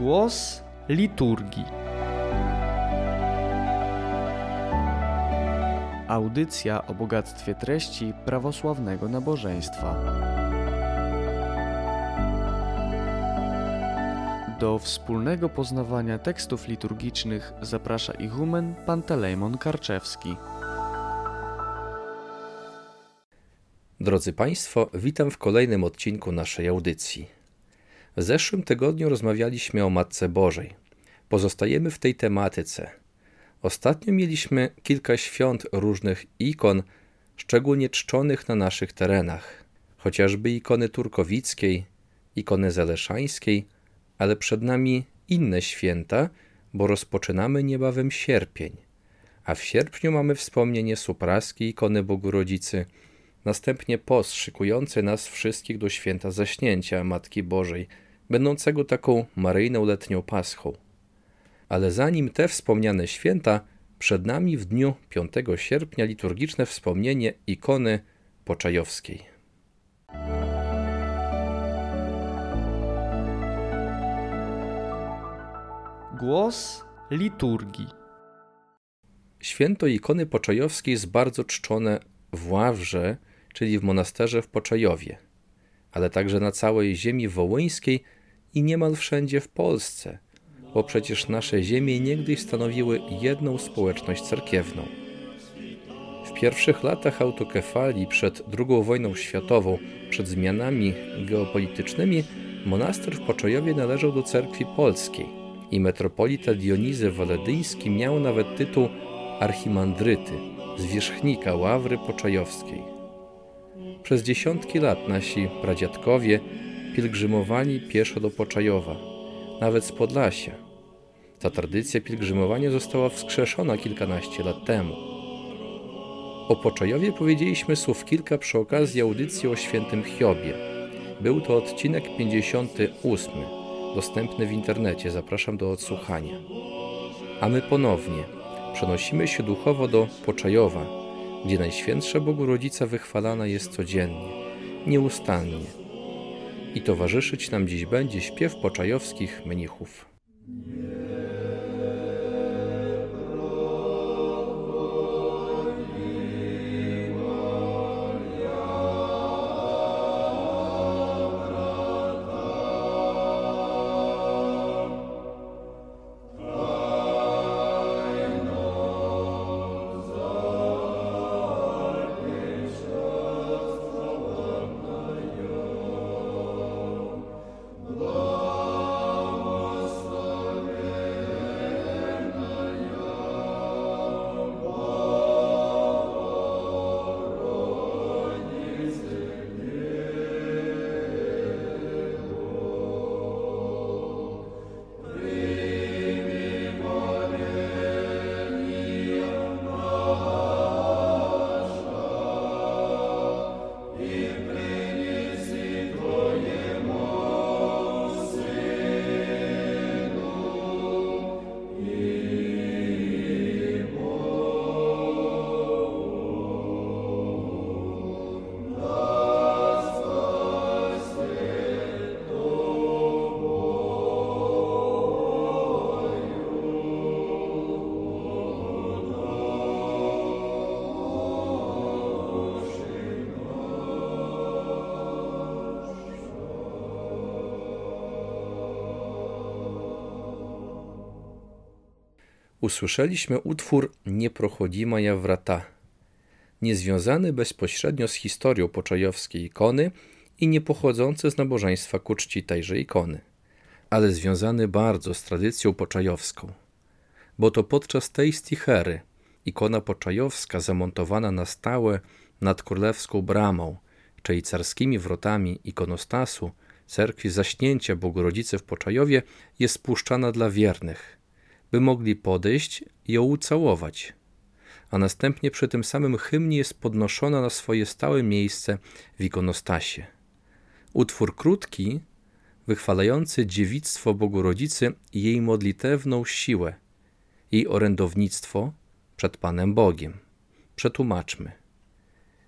Głos liturgii. Audycja o bogactwie treści prawosławnego nabożeństwa. Do wspólnego poznawania tekstów liturgicznych zaprasza ichumen Pantelejmon Karczewski. Drodzy Państwo, witam w kolejnym odcinku naszej audycji. W zeszłym tygodniu rozmawialiśmy o Matce Bożej. Pozostajemy w tej tematyce. Ostatnio mieliśmy kilka świąt różnych ikon, szczególnie czczonych na naszych terenach. Chociażby ikony turkowickiej, ikony zaleszańskiej, ale przed nami inne święta, bo rozpoczynamy niebawem sierpień. A w sierpniu mamy wspomnienie supraskiej ikony Bogu Rodzicy, następnie post szykujący nas wszystkich do święta Zaśnięcia Matki Bożej, będącego taką maryjną letnią paschą. Ale zanim te wspomniane święta, przed nami w dniu 5 sierpnia liturgiczne wspomnienie ikony Poczajowskiej. Głos liturgii. Święto ikony Poczajowskiej jest bardzo czczone w Ławrze, czyli w monasterze w Poczajowie, ale także na całej ziemi wołyńskiej i niemal wszędzie w Polsce, bo przecież nasze ziemie niegdyś stanowiły jedną społeczność cerkiewną. W pierwszych latach autokefalii przed II wojną światową, przed zmianami geopolitycznymi, monaster w Poczajowie należał do cerkwi polskiej i metropolita Dionizy Waledyński miał nawet tytuł archimandryty, zwierzchnika Ławry Poczajowskiej. Przez dziesiątki lat nasi pradziadkowie pielgrzymowali pieszo do Poczajowa, nawet z Podlasia. Ta tradycja pielgrzymowania została wskrzeszona kilkanaście lat temu. O Poczajowie powiedzieliśmy słów kilka przy okazji audycji o świętym Hiobie. Był to odcinek 58, dostępny w internecie, zapraszam do odsłuchania. A my ponownie przenosimy się duchowo do Poczajowa, gdzie Najświętsza Bogu Rodzica wychwalana jest codziennie, nieustannie. I towarzyszyć nam dziś będzie śpiew poczajowskich mnichów. Usłyszeliśmy utwór Nieprochodzimaya wrata, niezwiązany bezpośrednio z historią poczajowskiej ikony i nie pochodzący z nabożeństwa ku czci tejże ikony, ale związany bardzo z tradycją poczajowską, bo to podczas tej stichery ikona poczajowska zamontowana na stałe nad królewską bramą, czyli carskimi wrotami ikonostasu cerkwi Zaśnięcia Bogu Rodzicy w Poczajowie jest spuszczana dla wiernych, by mogli podejść i ją ucałować, a następnie przy tym samym hymnie jest podnoszona na swoje stałe miejsce w ikonostasie. Utwór krótki, wychwalający dziewictwo Bogu Rodzicy i jej modlitewną siłę, jej orędownictwo przed Panem Bogiem. Przetłumaczmy.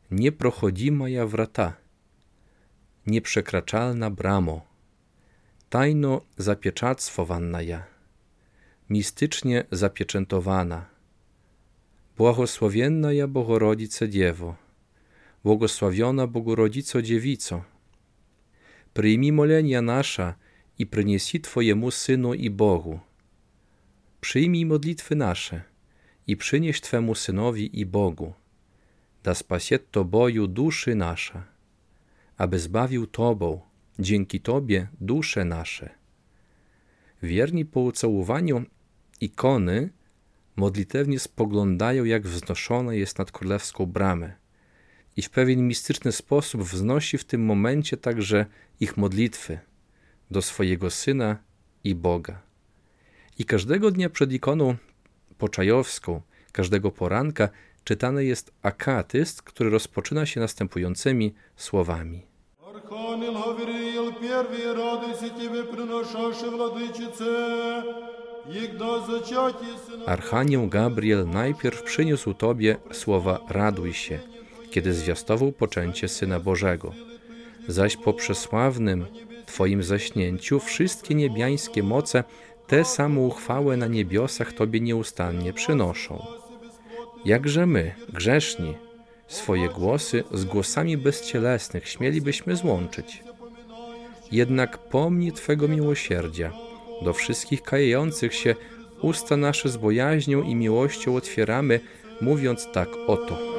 Nieprochodzimaya wrata, nieprzekraczalna bramo, tajno zapieczętowana ja, mistycznie zapieczętowana. Błogosławienna ja Bogorodice Dziewo, błogosławiona Bogorodzico Dziewico, przyjmij molenia nasza i przynieси Twojemu Synu i Bogu. Przyjmij modlitwy nasze i przynieś Twemu Synowi i Bogu, da spasiet Tobою duszy nasza, aby zbawił Tobą, dzięki Tobie dusze nasze. Wierni po ucałowaniu ikony modlitewnie spoglądają, jak wznoszona jest nad królewską bramę i w pewien mistyczny sposób wznosi w tym momencie także ich modlitwy do swojego Syna i Boga. I każdego dnia przed ikoną poczajowską, każdego poranka czytany jest akatyst, który rozpoczyna się następującymi słowami. Архангел Гавриил, первый, радуйся тебе, приношавший владычице, егда зачатие сына... Archanioł Gabriel najpierw przyniósł Tobie słowa raduj się, kiedy zwiastował poczęcie Syna Bożego. Zaś po przesławnym Twoim zaśnięciu wszystkie niebiańskie moce tę samą chwałę na niebiosach Tobie nieustannie przynoszą. Jakże my, grzeszni, swoje głosy z głosami bezcielesnych śmielibyśmy złączyć. Jednak pomnij Twego miłosierdzia, do wszystkich kajających się usta nasze z bojaźnią i miłością otwieramy, mówiąc tak oto.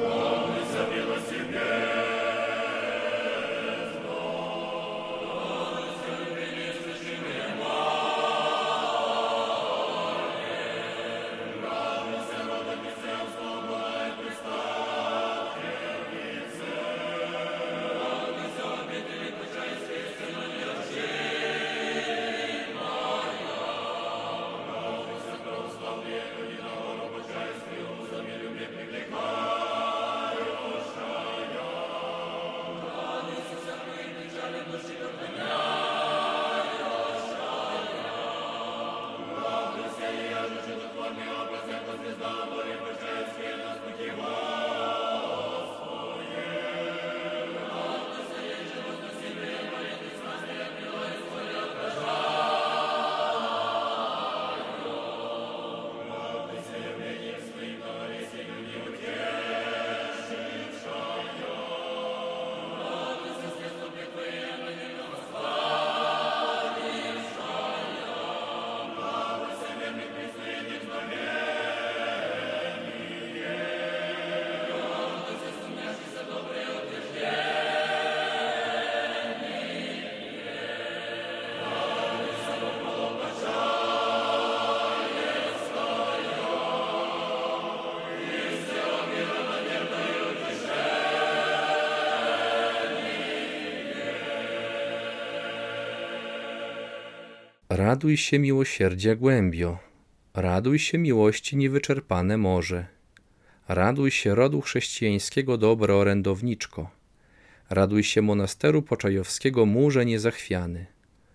Raduj się miłosierdzia głębio, raduj się miłości niewyczerpane morze, raduj się rodu chrześcijańskiego dobra orędowniczko, raduj się monasteru poczajowskiego murze niezachwiany,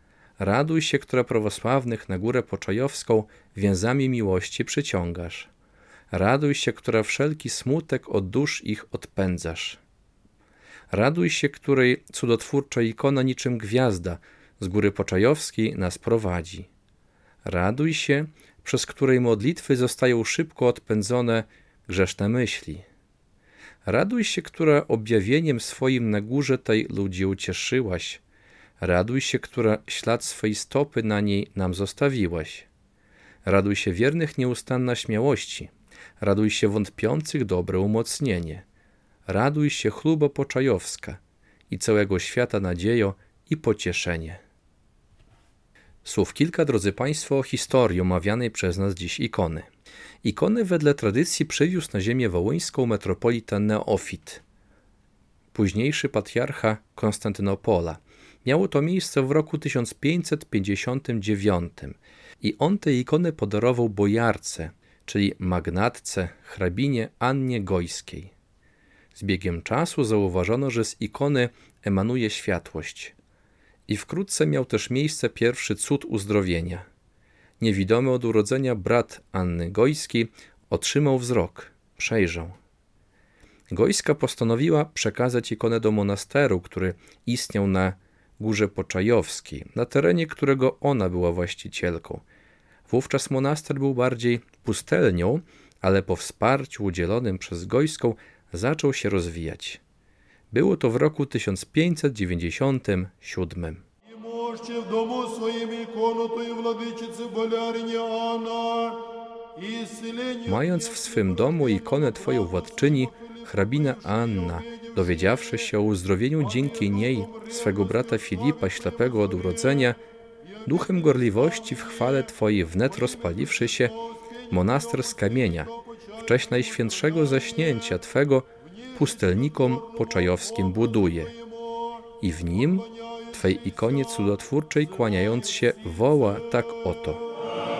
raduj się, która prawosławnych na górę poczajowską więzami miłości przyciągasz, raduj się, która wszelki smutek od dusz ich odpędzasz, raduj się, której cudotwórcza ikona niczym gwiazda z góry poczajowskiej nas prowadzi. Raduj się, przez której modlitwy zostają szybko odpędzone grzeszne myśli. Raduj się, która objawieniem swoim na górze tej ludzi ucieszyłaś. Raduj się, która ślad swej stopy na niej nam zostawiłaś. Raduj się wiernych nieustanna śmiałości. Raduj się wątpiących dobre umocnienie. Raduj się chluba poczajowska i całego świata nadziejo i pocieszenie. Słów kilka, drodzy Państwo, o historii omawianej przez nas dziś ikony. Ikony wedle tradycji przywiózł na ziemię wołyńską metropolita Neofit, późniejszy patriarcha Konstantynopola. Miało to miejsce w roku 1559 i on te ikony podarował bojarce, czyli magnatce, hrabinie Annie Gojskiej. Z biegiem czasu zauważono, że z ikony emanuje światłość. I wkrótce miał też miejsce pierwszy cud uzdrowienia. Niewidomy od urodzenia brat Anny Gojskiej otrzymał wzrok, przejrzał. Gojska postanowiła przekazać ikonę do monasteru, który istniał na Górze Poczajowskiej, na terenie którego ona była właścicielką. Wówczas monaster był bardziej pustelnią, ale po wsparciu udzielonym przez Gojską zaczął się rozwijać. Było to w roku 1597. Мощі в дому своїм ікону тої владичиці Болярині Анна, і селені... Mając w swym domu ikonę Twoją władczyni, hrabina Anna, dowiedziawszy się o uzdrowieniu dzięki niej swego brata Filipa, ślepego od urodzenia, duchem gorliwości w chwale Twojej wnet rozpaliwszy się, monaster z kamienia, w cześć najświętszego zaśnięcia Twego, pustelnikom poczajowskim buduje. I w nim, Twej ikonie cudotwórczej kłaniając się, woła tak oto.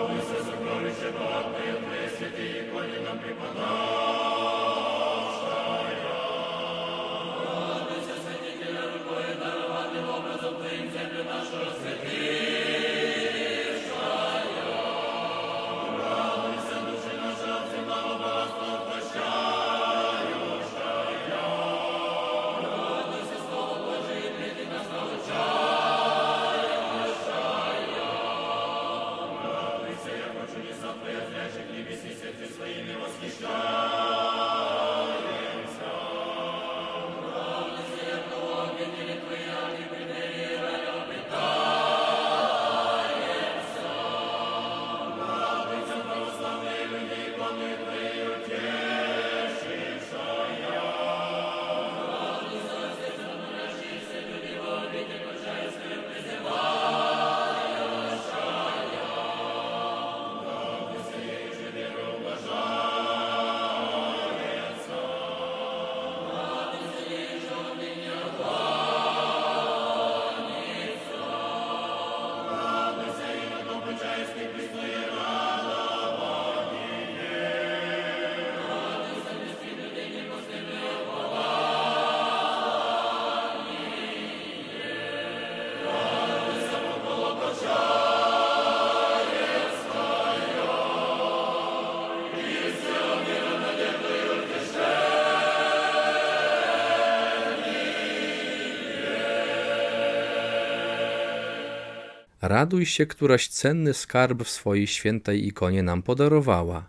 Raduj się, któraś cenny skarb w swojej świętej ikonie nam podarowała.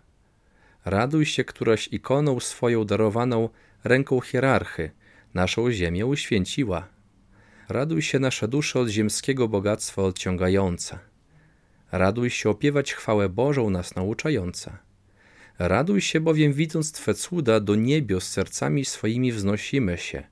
Raduj się, któraś ikoną swoją darowaną ręką hierarchy naszą ziemię uświęciła. Raduj się, nasza dusza od ziemskiego bogactwa odciągająca. Raduj się, opiewać chwałę Bożą nas nauczająca. Raduj się, bowiem widząc Twe cuda, do niebios sercami swoimi wznosimy się.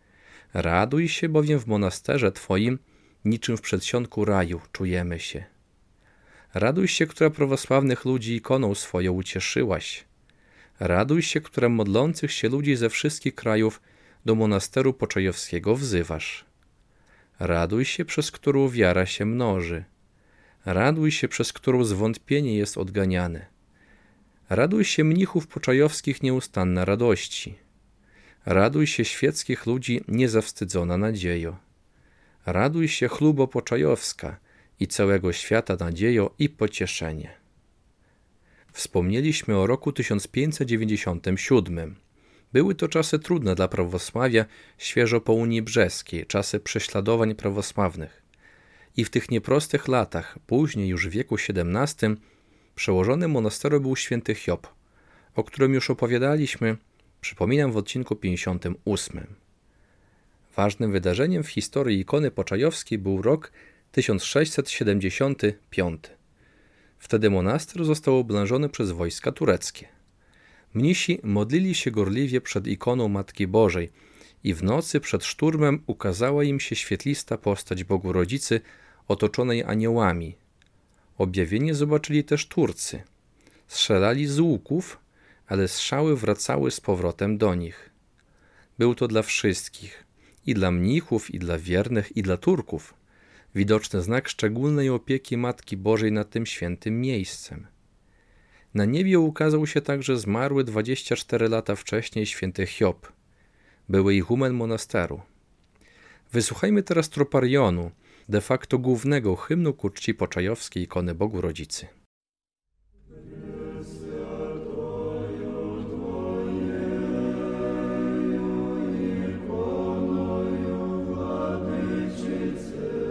Raduj się, bowiem w monasterze Twoim niczym w przedsionku raju czujemy się. Raduj się, która prawosławnych ludzi ikoną swoją ucieszyłaś. Raduj się, która modlących się ludzi ze wszystkich krajów do monasteru poczajowskiego wzywasz. Raduj się, przez którą wiara się mnoży. Raduj się, przez którą zwątpienie jest odganiane. Raduj się, mnichów poczajowskich nieustanna radości. Raduj się, świeckich ludzi niezawstydzona nadziejo. Raduj się, chlubo poczajowska i całego świata nadziejo i pocieszenie. Wspomnieliśmy o roku 1597. Były to czasy trudne dla prawosławia, świeżo po Unii Brzeskiej, czasy prześladowań prawosławnych. I w tych nieprostych latach, później już w wieku XVII, przełożonym monasteru był święty Hiob, o którym już opowiadaliśmy, przypominam, w odcinku 58. Ważnym wydarzeniem w historii ikony poczajowskiej był rok 1675. Wtedy monaster został oblężony przez wojska tureckie. Mnisi modlili się gorliwie przed ikoną Matki Bożej i w nocy przed szturmem ukazała im się świetlista postać Bogu Rodzicy otoczonej aniołami. Objawienie zobaczyli też Turcy. Strzelali z łuków, ale strzały wracały z powrotem do nich. Był to dla wszystkich, i dla mnichów, i dla wiernych, i dla Turków, widoczny znak szczególnej opieki Matki Bożej nad tym świętym miejscem. Na niebie ukazał się także zmarły 24 lata wcześniej święty Hiob, były ichumen monasteru. Wysłuchajmy teraz troparionu, de facto głównego hymnu ku czci poczajowskiej ikony Bogu Rodzicy. Władczycy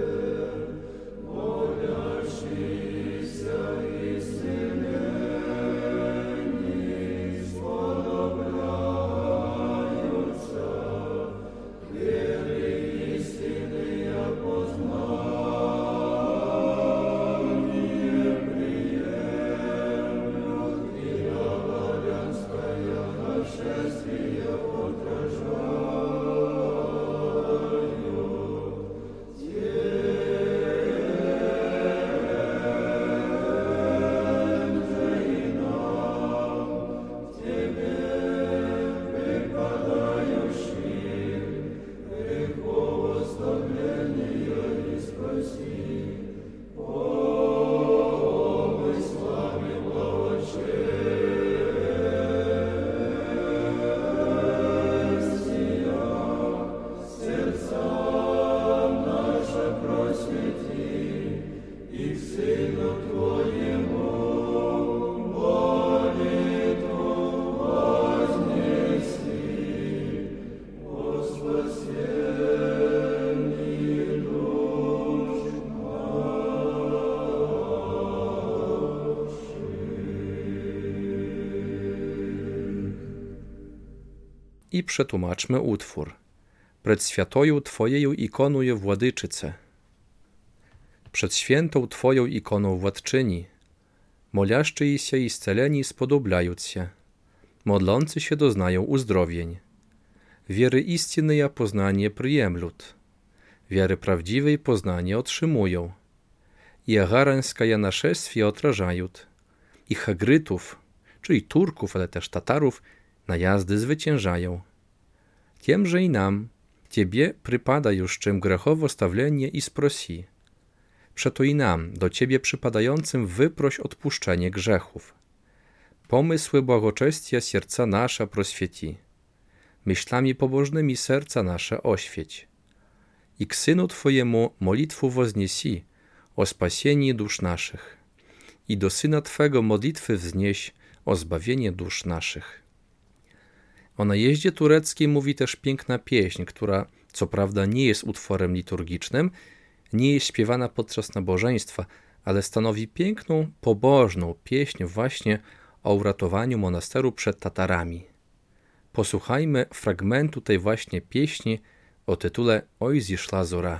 i przetłumaczmy utwór. Przed świętою Twojeю ikonuję Władyczyce. Przed świętą Twoją ikoną Władczyni, moлящиеся i zceleni spodobляją się, modlący się doznają uzdrowień. Wiery istynnej poznanie przyjemlut, wiary prawdziwej poznanie otrzymują. I agarańskie naszestwie odrażają. I Hagrytów, czyli Turków, ale też Tatarów, najazdy zwyciężają. Tiemże i nam, Ciebie przypada już czym grechowo stawlenie i sprosi. Przeto i nam, do Ciebie przypadającym, wyproś odpuszczenie grzechów. Pomysły błagoczestia serca nasza proswieci. Myślami pobożnymi serca nasze oświeć. I k Synu Twojemu molitwu wozniesi o spasienie dusz naszych. I do Syna Twego modlitwy wznieś o zbawienie dusz naszych. O najeździe tureckiej mówi też piękna pieśń, która co prawda nie jest utworem liturgicznym, nie jest śpiewana podczas nabożeństwa, ale stanowi piękną, pobożną pieśń właśnie o uratowaniu monasteru przed Tatarami. Posłuchajmy fragmentu tej właśnie pieśni o tytule Oj zeszła zora.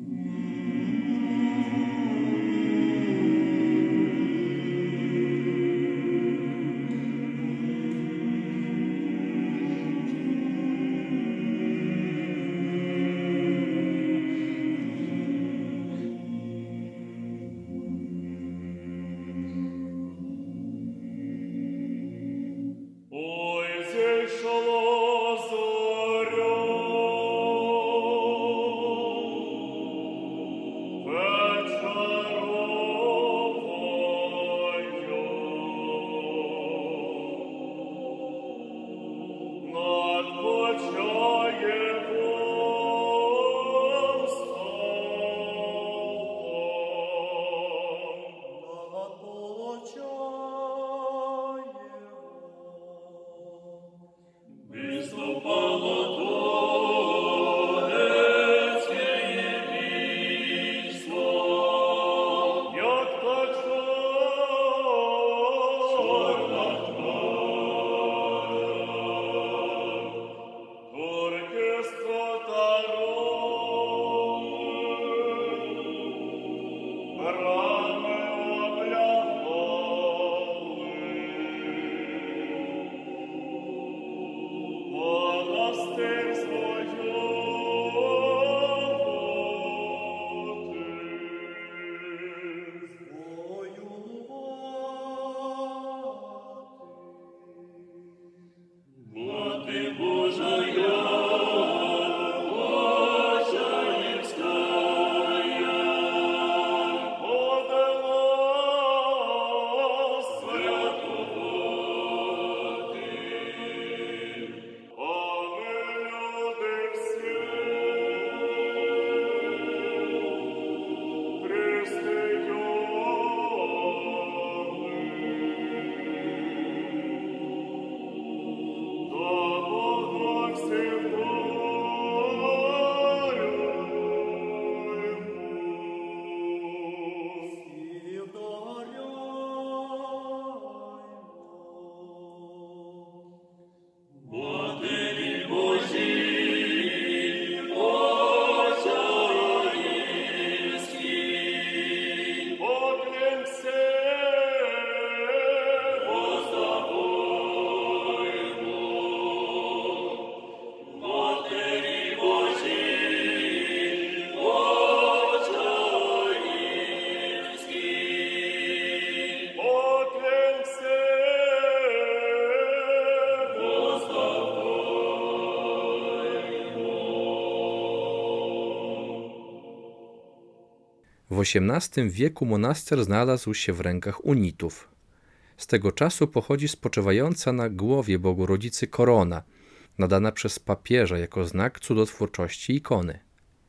W XVIII wieku monaster znalazł się w rękach unitów. Z tego czasu pochodzi spoczywająca na głowie Bogorodzicy korona, nadana przez papieża jako znak cudotwórczości ikony.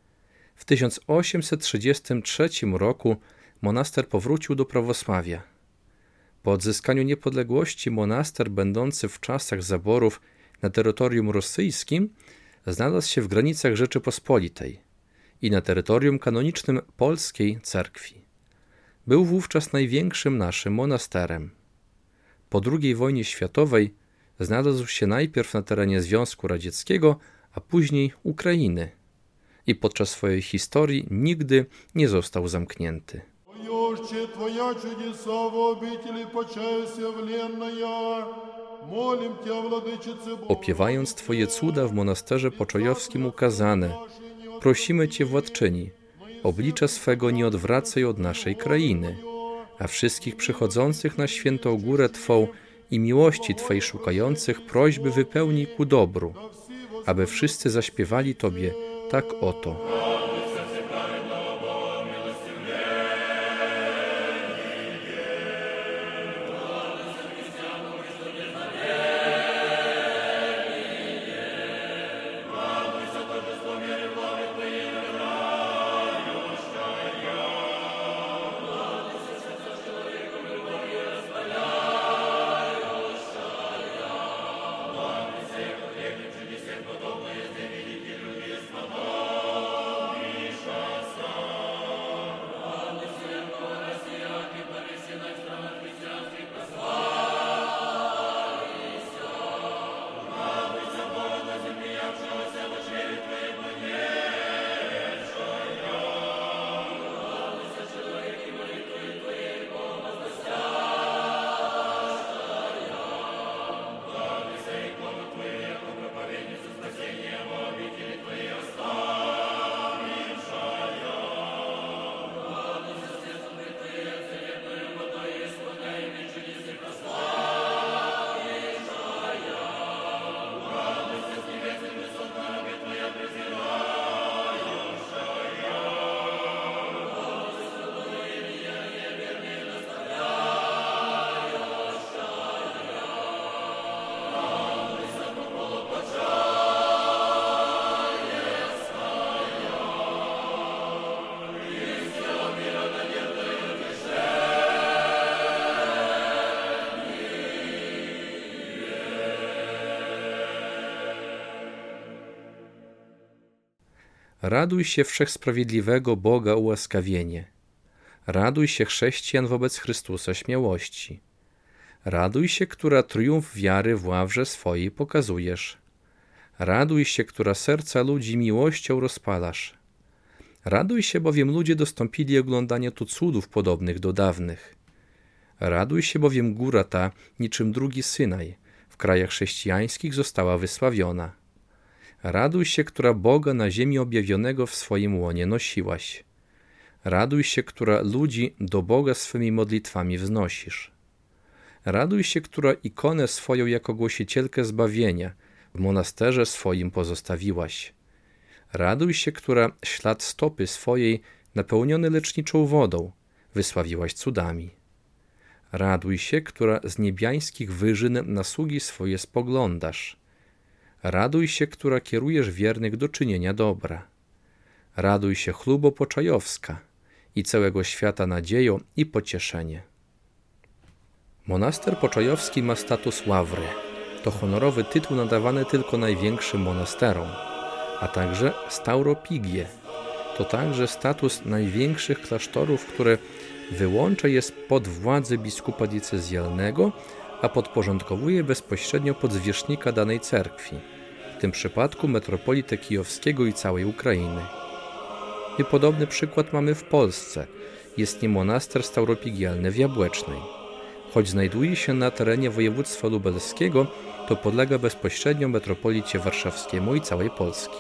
W 1833 roku monaster powrócił do prawosławia. Po odzyskaniu niepodległości monaster, będący w czasach zaborów na terytorium rosyjskim, znalazł się w granicach Rzeczypospolitej i na terytorium kanonicznym polskiej cerkwi. Był wówczas największym naszym monasterem. Po II wojnie światowej znalazł się najpierw na terenie Związku Radzieckiego, a później Ukrainy i podczas swojej historii nigdy nie został zamknięty. Твоя чудеса в обители Почаевся вленная, молим Тебя, Владычице Бога. Opiewając Twoje cuda w monasterze poczojowskim ukazane, prosimy Cię, Władczyni, oblicza swego nie odwracaj od naszej krainy, a wszystkich przychodzących na świętą górę Twą i miłości Twojej szukających prośby wypełnij ku dobru, aby wszyscy zaśpiewali Tobie tak oto. Raduj się wszechsprawiedliwego Boga ułaskawienie. Raduj się chrześcijan wobec Chrystusa śmiałości. Raduj się, która triumf wiary w ławrze swojej pokazujesz. Raduj się, która serca ludzi miłością rozpalasz. Raduj się, bowiem ludzie dostąpili oglądania tu cudów podobnych do dawnych. Raduj się, bowiem góra ta, niczym drugi Synaj, w krajach chrześcijańskich została wysławiona. Raduj się, która Boga na ziemi objawionego w swoim łonie nosiłaś. Raduj się, która ludzi do Boga swymi modlitwami wznosisz. Raduj się, która ikonę swoją jako głosicielkę zbawienia w monasterze swoim pozostawiłaś. Raduj się, która ślad stopy swojej napełniony leczniczą wodą wysławiłaś cudami. Raduj się, która z niebiańskich wyżyn na sługi swoje spoglądasz. Raduj się, która kierujesz wiernych do czynienia dobra. Raduj się, chlubo Poczajowska i całego świata nadzieją i pocieszenie. Monaster Poczajowski ma status ławry. To honorowy tytuł nadawany tylko największym monasterom, a także stauropigie. To także status największych klasztorów, które wyłącza je spod władzy biskupa diecezjalnego, a podporządkowuje bezpośrednio pod zwierzchnika danej cerkwi, w tym przypadku metropolitę kijowskiego i całej Ukrainy. I podobny przykład mamy w Polsce. Jest nim monaster stauropigialny w Jabłecznej. Choć znajduje się na terenie województwa lubelskiego, to podlega bezpośrednio metropolicie warszawskiemu i całej Polski.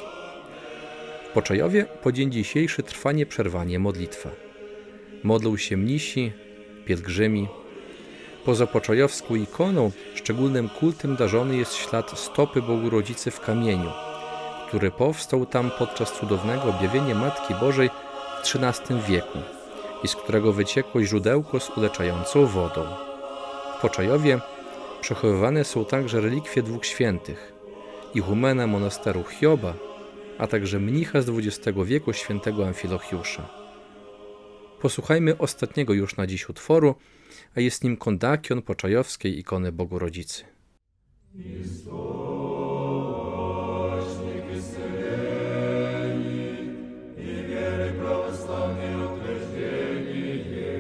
W Poczajowie po dzień dzisiejszy trwa nieprzerwanie modlitwa. Modlą się mnisi, pielgrzymi. Poza poczajowską ikoną szczególnym kultem darzony jest ślad stopy Bogu-Rodzicy w kamieniu, który powstał tam podczas cudownego objawienia Matki Bożej w XIII wieku i z którego wyciekło źródełko z uleczającą wodą. W Poczajowie przechowywane są także relikwie dwóch świętych, ihumena monasteru Hioba, a także mnicha z XX wieku świętego Amfilochiusza. Posłuchajmy ostatniego już na dziś utworu, a jest nim kondakion poczajowskiej ikony Bogu-Rodzicy.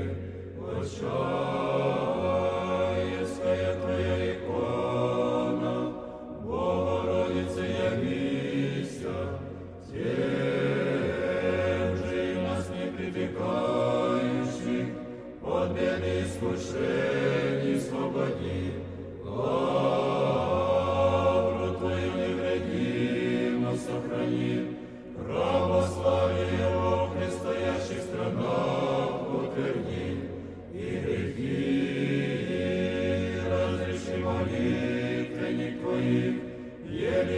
Почаевская твоя икона,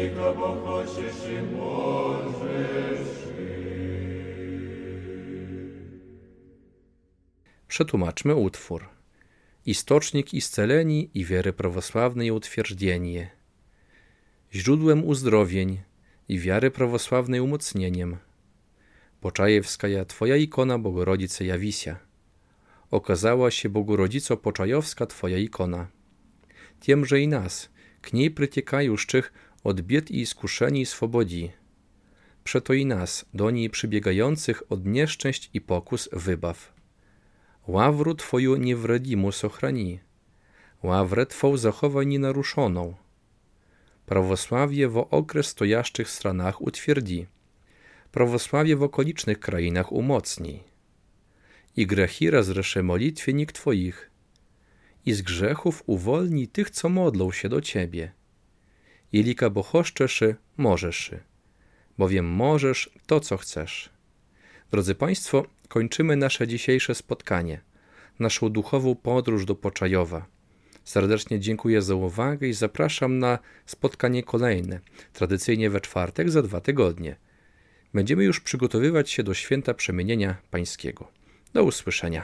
Przetłumaczmy utwór. Istocznik isceleni i wiery prawosławnej utwierdzenie. Źródłem uzdrowień i wiary prawosławnej umocnieniem. Poczajewska Twoja ikona Bogorodice Jawisia. Okazała się Bogorodzico Poczajowska Twoja ikona. Tiemże i nas, k niej przytykajuszczych od bied i iskuszeni swobodzi. Przeto i nas, do niej przybiegających od nieszczęść i pokus wybaw. Ławru Twoją niewredimu sochrani. Ławrę Twą zachowaj nienaruszoną. Prawosławie w okres stojaszczych stranach utwierdzi. Prawosławie w okolicznych krainach umocnij. I grzechy rozresze modlitwienik Twoich. I z grzechów uwolnij tych, co modlą się do Ciebie. Jelika bo choszczeszy, możeszy. Bowiem możesz to, co chcesz. Drodzy Państwo, kończymy nasze dzisiejsze spotkanie, naszą duchową podróż do Poczajowa. Serdecznie dziękuję za uwagę i zapraszam na spotkanie kolejne, tradycyjnie we czwartek za 2 tygodnie. Będziemy już przygotowywać się do święta Przemienienia Pańskiego. Do usłyszenia.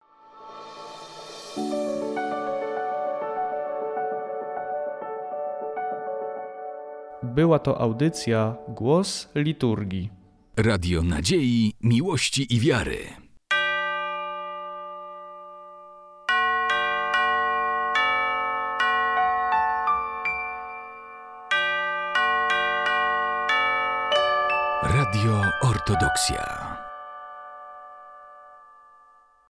Była to audycja Głos Liturgii. Radio Nadziei, Miłości i Wiary. Radio Ortodoksja.